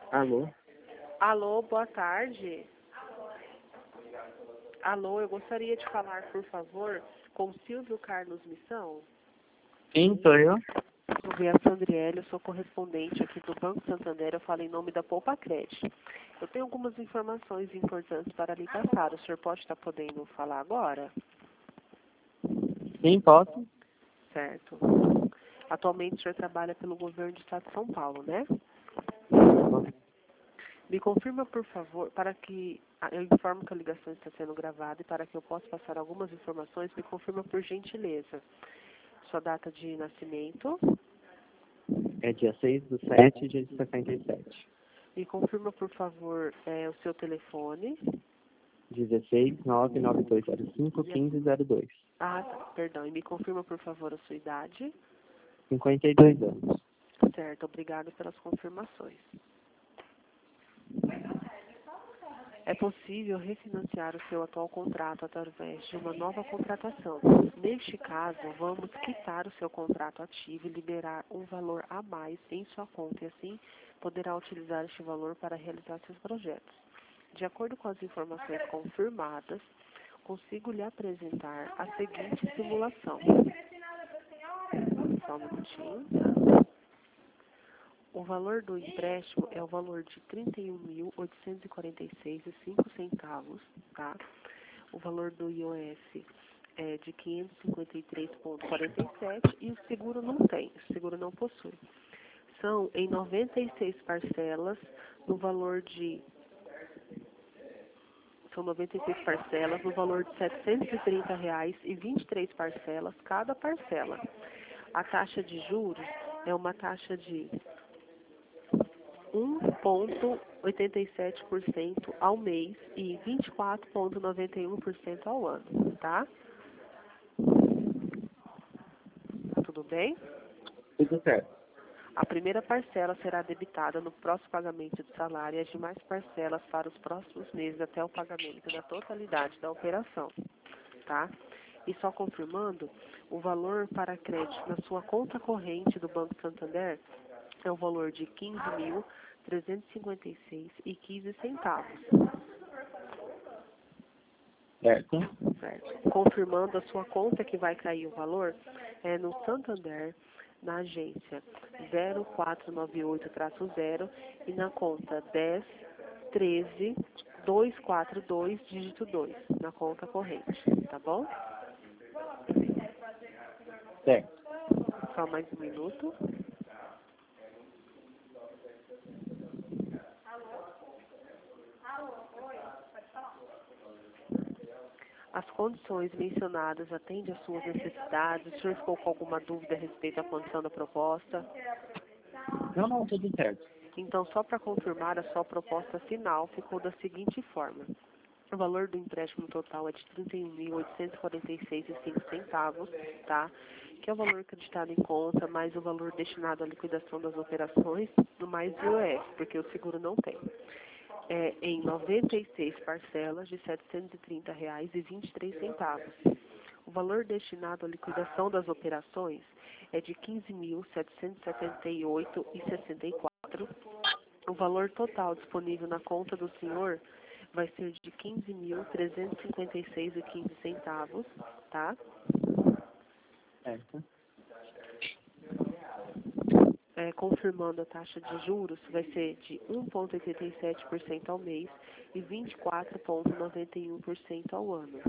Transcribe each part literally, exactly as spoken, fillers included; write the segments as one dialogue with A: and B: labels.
A: Alô?
B: Alô, boa tarde. Alô, eu gostaria de falar, por favor, com Silvio Carlos Missão.
A: Sim, sou eu.
B: Sou Beatriz Andriele, eu sou correspondente aqui do Banco Santander, eu falo em nome da Poupa Crédito. Eu tenho algumas informações importantes para lhe passar. O senhor pode estar podendo falar agora?
A: Sim, posso?
B: Certo. Atualmente o senhor trabalha pelo governo do estado de São Paulo, né? Me confirma, por favor, para que eu informo que a ligação está sendo gravada e para que eu possa passar algumas informações, me confirma por gentileza. Sua data de nascimento.
A: É dia seis do sete de sessenta e sete.
B: Me confirma, por favor, é, o seu telefone.
A: dezesseis, nove nove dois zero cinco, quinze zero dois.
B: Ah, tá, perdão. E me confirma, por favor, a sua idade.
A: cinquenta e dois anos.
B: Certo, obrigado pelas confirmações. É possível refinanciar o seu atual contrato através de uma nova contratação. Neste caso, vamos quitar o seu contrato ativo e liberar um valor a mais em sua conta e assim poderá utilizar este valor para realizar seus projetos. De acordo com as informações confirmadas, consigo lhe apresentar a seguinte simulação. Só um minutinho. O valor do empréstimo é o valor de trinta e um mil, oitocentos e quarenta e seis reais e cinco centavos, tá? O valor do I O F é de quinhentos e cinquenta e três reais e quarenta e sete centavos e o seguro não tem, o seguro não possui. São em noventa e seis parcelas no valor de São noventa e seis parcelas no valor de setecentos e trinta reais e vinte e três parcelas cada parcela. A taxa de juros é uma taxa de um vírgula oitenta e sete por cento ao mês e vinte e quatro vírgula noventa e um por cento ao ano, tá? Tudo bem?
A: Tudo certo.
B: A primeira parcela será debitada no próximo pagamento de salário e as demais parcelas para os próximos meses até o pagamento da totalidade da operação, tá? E só confirmando, o valor para crédito na sua conta corrente do Banco Santander é o valor de quinze mil, trezentos e cinquenta e seis reais e quinze centavos.
A: Certo.
B: Certo. Confirmando a sua conta que vai cair o valor é no Santander, na agência zero quatro nove oito zero e na conta dez, treze, duzentos e quarenta e dois, dígito dois, na conta corrente, tá bom?
A: Certo.
B: Só mais um minuto. As condições mencionadas atendem às suas necessidades? O senhor ficou com alguma dúvida a respeito da condição da proposta?
A: Não, não, tudo certo.
B: Então, só para confirmar, a sua proposta final ficou da seguinte forma. O valor do empréstimo total é de trinta e um mil, oitocentos e quarenta e seis reais e cinco centavos, tá? Que é o valor acreditado em conta, mais o valor destinado à liquidação das operações, no mais I O F, porque o seguro não tem. É em noventa e seis parcelas de setecentos e trinta reais e vinte e três centavos. O valor destinado à liquidação das operações é de quinze mil, setecentos e setenta e oito reais e sessenta e quatro centavos. O valor total disponível na conta do senhor vai ser de quinze mil, trezentos e cinquenta e seis reais e quinze centavos, tá?
A: Certo.
B: É, confirmando a taxa de juros, vai ser de um vírgula oitenta e sete por cento ao mês e vinte e quatro vírgula noventa e um por cento ao ano.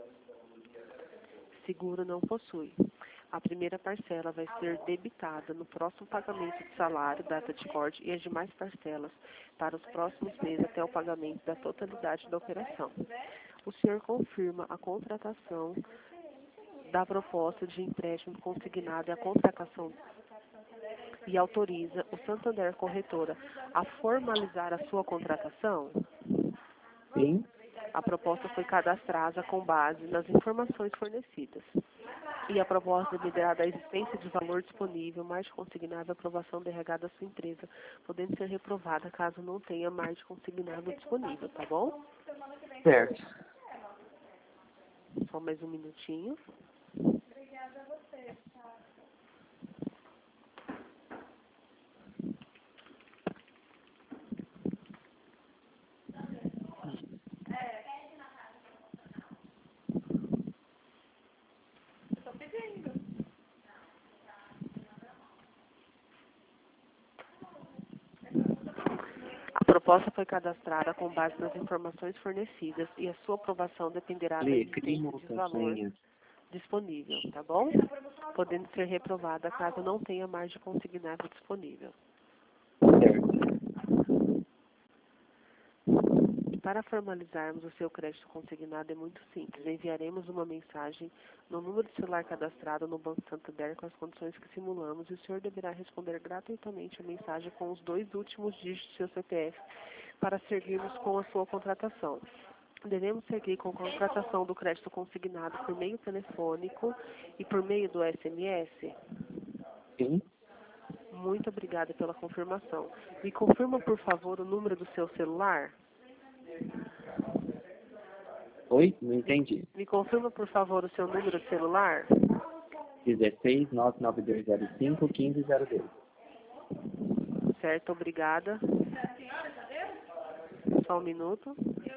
B: Seguro não possui. A primeira parcela vai ser debitada no próximo pagamento de salário, data de corte, e as demais parcelas para os próximos meses até o pagamento da totalidade da operação. O senhor confirma a contratação da proposta de empréstimo consignado e a contratação e autoriza o Santander Corretora a formalizar a sua contratação?
A: Sim.
B: A proposta foi cadastrada com base nas informações fornecidas. E a proposta deverá da existência de valor disponível, mais consignável, aprovação do R H da sua empresa, podendo ser reprovada caso não tenha mais consignável disponível, tá bom?
A: Certo.
B: Só mais um minutinho. proposta foi cadastrada com base nas informações fornecidas e a sua aprovação dependerá da
A: Lê, cria
B: existência
A: uma
B: de
A: outra
B: valor
A: senha.
B: disponível, tá bom? Podendo ser reprovada caso não tenha margem consignável disponível.
A: Certo.
B: Para formalizarmos o seu crédito consignado é muito simples. Enviaremos uma mensagem no número de celular cadastrado no Banco Santander com as condições que simulamos e o senhor deverá responder gratuitamente a mensagem com os dois últimos dígitos do seu C P F para seguirmos com a sua contratação. Devemos seguir com a contratação do crédito consignado por meio telefônico e por meio do S M S?
A: Sim.
B: Muito obrigada pela confirmação. Me confirma, por favor, o número do seu celular?
A: Oi? Não entendi.
B: Me confirma, por favor, o seu número de celular?
A: dezesseis, nove nove dois zero cinco, quinze zero dois.
B: Certo, obrigada. Só um minuto.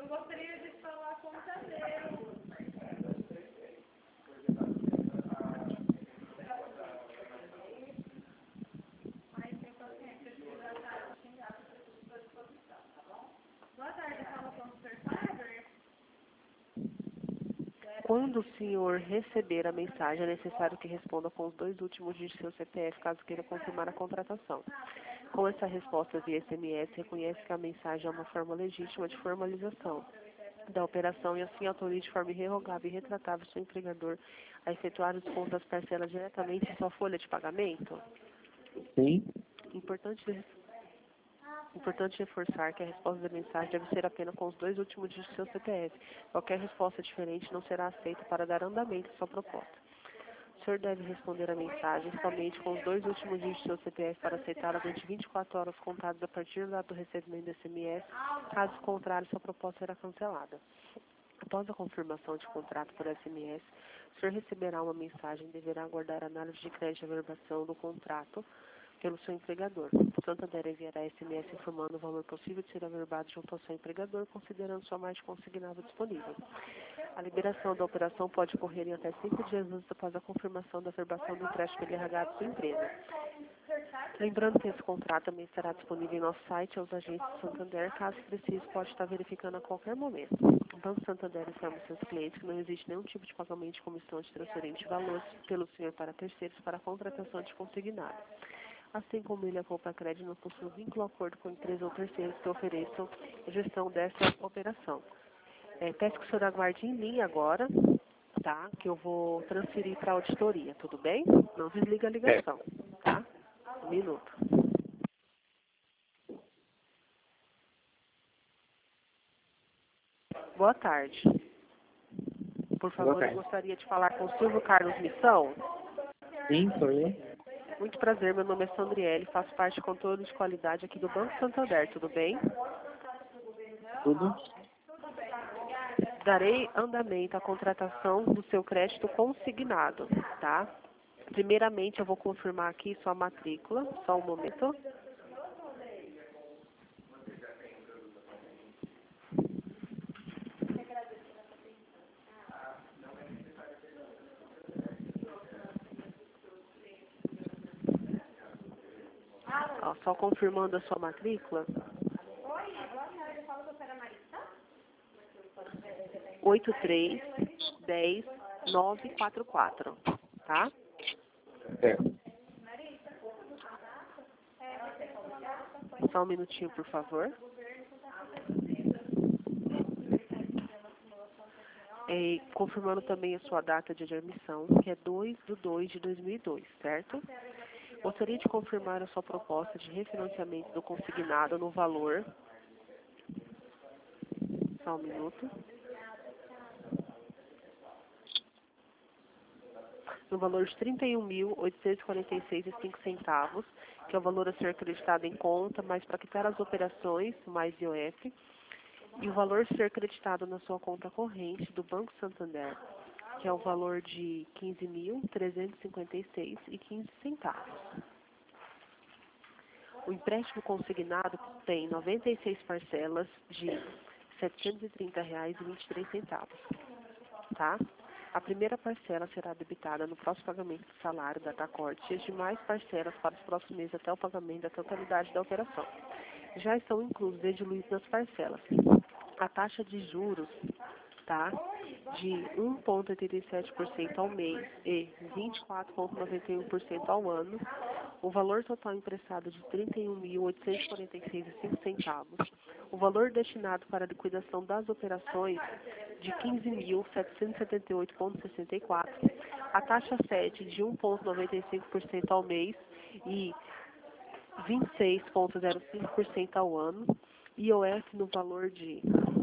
B: Quando o senhor receber a mensagem, é necessário que responda com os dois últimos dígitos do seu C P F, caso queira confirmar a contratação. Com essa resposta via S M S, reconhece que a mensagem é uma forma legítima de formalização da operação e assim autoriza de forma irrevogável e retratável seu empregador a efetuar o desconto das parcelas diretamente em sua folha de pagamento?
A: Sim.
B: Importante Importante reforçar que a resposta da mensagem deve ser apenas com os dois últimos dígitos do seu C P F. Qualquer resposta diferente não será aceita para dar andamento à sua proposta. O senhor deve responder a mensagem somente com os dois últimos dígitos do seu C P F para aceitá-la durante vinte e quatro horas contadas a partir do data do recebimento do S M S. Caso contrário, sua proposta será cancelada. Após a confirmação de contrato por S M S, o senhor receberá uma mensagem e deverá aguardar a análise de crédito e averbação do contrato pelo seu empregador. O Santander enviará S M S informando o valor possível de ser averbado junto ao seu empregador, considerando sua margem consignável disponível. A liberação da operação pode ocorrer em até cinco dias antes após a confirmação da averbação do empréstimo pelo R H da sua empresa. Lembrando que esse contrato também estará disponível em nosso site aos agentes do Santander, caso precise, pode estar verificando a qualquer momento. O Banco Santander informa seus clientes que não existe nenhum tipo de pagamento de comissão de transferência de valores pelo senhor para terceiros para a contratação de consignado. Assim como ele, a Poupa Crédito não possui vínculo ou acordo com empresa ou terceiros que ofereçam a gestão dessa operação. É, peço que o senhor aguarde em linha agora, tá? Que eu vou transferir para a auditoria, tudo bem? Não desliga a ligação, tá? Um minuto. Boa tarde. Por favor,
A: Boa tarde.
B: eu gostaria de falar com o Silvio Carlos Missão.
A: Sim, sou eu.
B: Muito prazer, meu nome é Sandriele, faço parte de controle de qualidade aqui do Banco Santander, tudo bem?
A: Tudo?
B: Darei andamento à contratação do seu crédito consignado, tá? Primeiramente, eu vou confirmar aqui sua matrícula, só um momento. Ó, só confirmando a sua matrícula. oito três dez nove quatro quatro, tá?
A: Certo.
B: Só um minutinho, por favor. E confirmando também a sua data de admissão, que é dois de dois de dois mil e dois, certo? Gostaria de confirmar a sua proposta de refinanciamento do consignado no valor... Só um minuto. No valor de trinta e um mil, oitocentos e quarenta e seis reais e cinco centavos, que é o valor a ser acreditado em conta, mais para quitar as operações, mais I O F, e o valor a ser acreditado na sua conta corrente do Banco Santander, que é o valor de quinze mil, trezentos e cinquenta e seis reais e quinze centavos. O empréstimo consignado tem noventa e seis parcelas de setecentos e trinta reais e vinte e três centavos, tá? A primeira parcela será debitada no próximo pagamento do salário da TACORT e as demais parcelas para os próximos meses até o pagamento da totalidade da operação. já estão inclusos e diluídos nas parcelas. A taxa de juros, tá, de um vírgula oitenta e sete por cento ao mês e vinte e quatro vírgula noventa e um por cento ao ano, o valor total emprestado de trinta e um mil oitocentos e quarenta e seis reais e cinco centavos, o valor destinado para a liquidação das operações de quinze mil setecentos e setenta e oito vírgula sessenta e quatro, a taxa sete de um vírgula noventa e cinco por cento ao mês e vinte e seis vírgula zero cinco por cento ao ano, I O F no valor de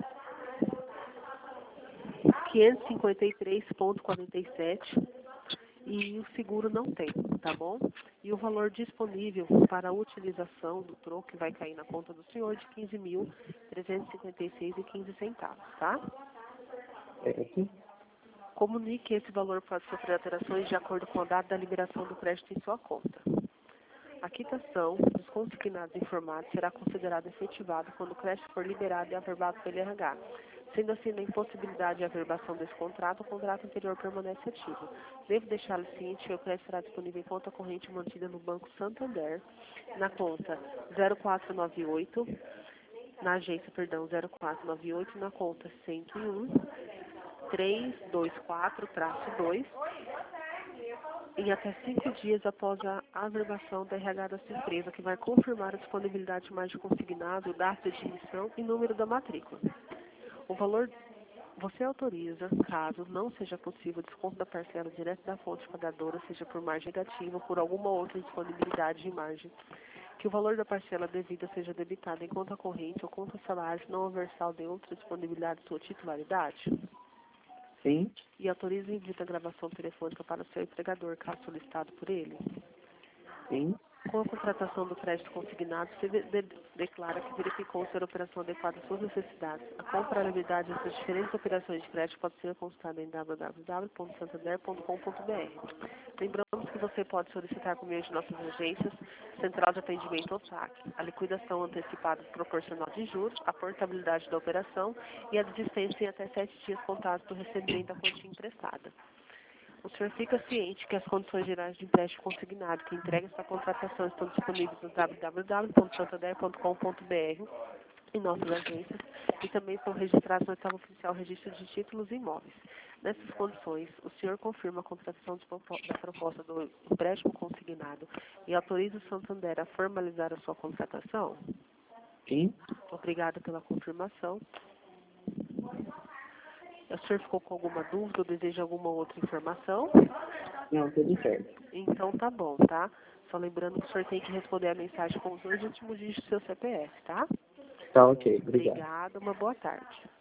B: quinhentos e cinquenta e três vírgula quarenta e sete e o seguro não tem, tá bom? E o valor disponível para a utilização do troco vai cair na conta do senhor de quinze mil trezentos e cinquenta e seis reais e quinze centavos, tá?
A: Certo.
B: Comunique esse valor para sofrer alterações de acordo com a data da liberação do crédito em sua conta. A quitação dos consignados informados será considerada efetivada quando o crédito for liberado e averbado pelo R H. Sendo assim, na impossibilidade de averbação desse contrato, o contrato anterior permanece ativo. Devo deixá-lo ciente que o crédito será disponível em conta corrente mantida no Banco Santander, na conta zero quatro nove oito, na agência, perdão, zero quatro nove oito, na conta cento e um, trezentos e vinte e quatro traço dois, em até cinco dias após a averbação da R H dessa empresa, que vai confirmar a disponibilidade de mais de consignado, data de emissão e número da matrícula. O valor você autoriza, caso não seja possível, desconto da parcela direto da fonte pagadora, seja por margem negativa ou por alguma outra disponibilidade de margem, que o valor da parcela devida seja debitado em conta corrente ou conta salário, se não houver saldo em outra disponibilidade de sua titularidade.
A: Sim.
B: E autoriza e evita a gravação telefônica para o seu empregador, caso solicitado por ele.
A: Sim.
B: Com a contratação do crédito consignado, você de de declara que verificou ser a operação adequada às suas necessidades. A comparabilidade das diferentes operações de crédito pode ser consultada em w w w ponto santander ponto com ponto b r. Lembramos que você pode solicitar por meio de nossas agências, Central de Atendimento ou S A C, a liquidação antecipada proporcional de juros, a portabilidade da operação e a desistência em até sete dias contados do recebimento da quantia emprestada. O senhor fica ciente que as condições gerais de empréstimo consignado que entrega essa contratação estão disponíveis no w w w ponto santander ponto com ponto b r em nossas agências e também são registrados no Estado Oficial Registro de Títulos e Imóveis. Nessas condições, o senhor confirma a contratação de, da proposta do empréstimo consignado e autoriza o Santander a formalizar a sua contratação?
A: Sim.
B: Obrigada pela confirmação. O senhor ficou com alguma dúvida ou deseja alguma outra informação?
A: Não, tudo certo.
B: Então tá bom, tá? Só lembrando que o senhor tem que responder a mensagem com os dois últimos dígitos do seu C P F, tá?
A: Tá ok, obrigado.
B: Obrigada, uma boa tarde.